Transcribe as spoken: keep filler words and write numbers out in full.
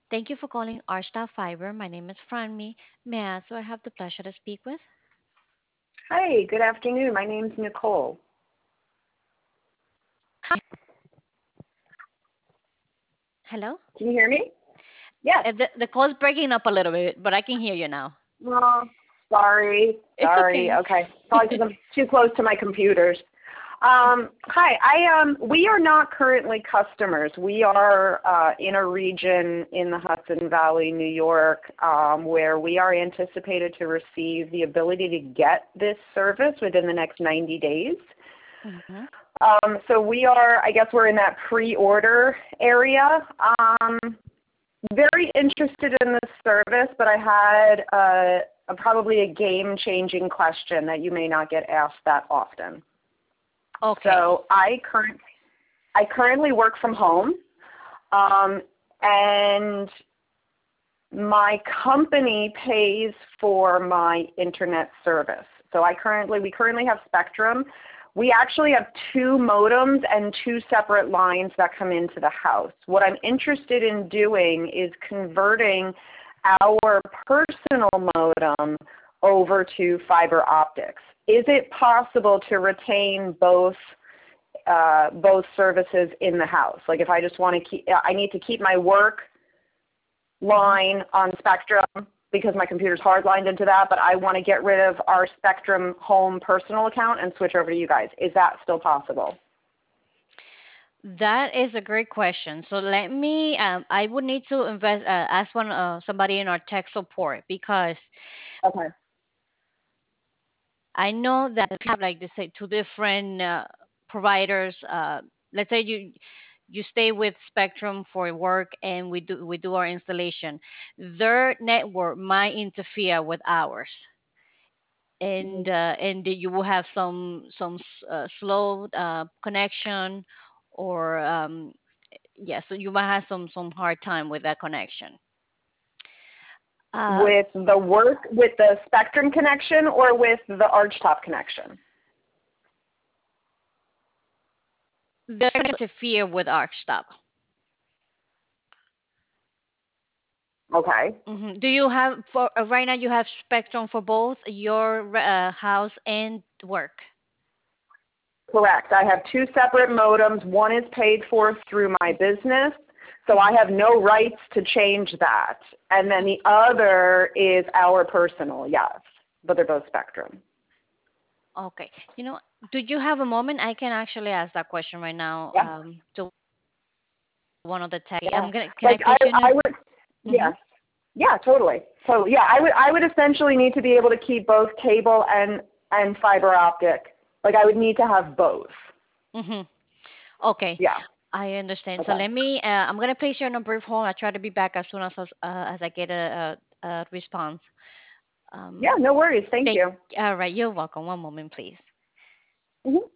Thank you for calling Archstar Fiber. My name is Franmi. May I ask who I have the pleasure to speak with? Hi, good afternoon. My name's Nicole. Hello? Can you hear me? Yes. Uh, the, the call's breaking up a little bit, but I can hear you now. Oh, sorry. It's Sorry. okay. Okay. Probably because I'm too close to my computers. Um, hi. I um. We are not currently customers. We are uh, in a region in the Hudson Valley, New York, um, where we are anticipated to receive the ability to get this service within the next ninety days. hmm Um, so we are, I guess we're in that pre-order area. Um, very interested in this service, but I had uh, a, probably a game-changing question that you may not get asked that often. Okay. So I current I currently work from home, um, and my company pays for my internet service. So I currently we currently have Spectrum. We actually have two modems and two separate lines that come into the house. What I'm interested in doing is converting our personal modem over to fiber optics. Is it possible to retain both uh, both services in the house? Like if I just want to keep, I need to keep my work hmm line on Spectrum because my computer's hardlined into that, but I want to get rid of our Spectrum home personal account and switch over to you guys. Is that still possible? That is a great question. So let me, um, I would need to invest, uh, ask one, uh, somebody in our tech support because Okay. I know that we have like they say two different uh, providers. Uh, let's say you you stay with Spectrum for work and we do we do our installation. Their network might interfere with ours, and Mhm. uh, and you will have some some s- uh, slow uh, connection, or um, yeah, so you might have some some hard time with that connection. Uh, With the work, with the Spectrum connection or with the Archtop connection? they're going to interfere with our stuff. Okay. hmm Do you have for uh, right now? You have Spectrum for both your uh, house and work. Correct. I have two separate modems. One is paid for through my business, so I hmm have no rights to change that. And then the other is our personal, yes, but they're both Spectrum. Okay. You know, do you have a moment? I can actually ask that question right now Yeah. um, to one of the tech. Yeah. I'm gonna. Can I Like I, place you in I a? would, Mm-hmm. yeah, yeah, totally. So yeah, I would, I would essentially need to be able to keep both cable and and fiber optic. Like I would need to have both. Mm-hmm. Okay. Yeah. I understand. So Okay. let me. Uh, I'm gonna place you on a brief hold. I try to be back as soon as as, uh, as I get a, a, a response. Yeah. Um. No worries. Thank Thank. you. All right. You're welcome. One moment, please. Mhm.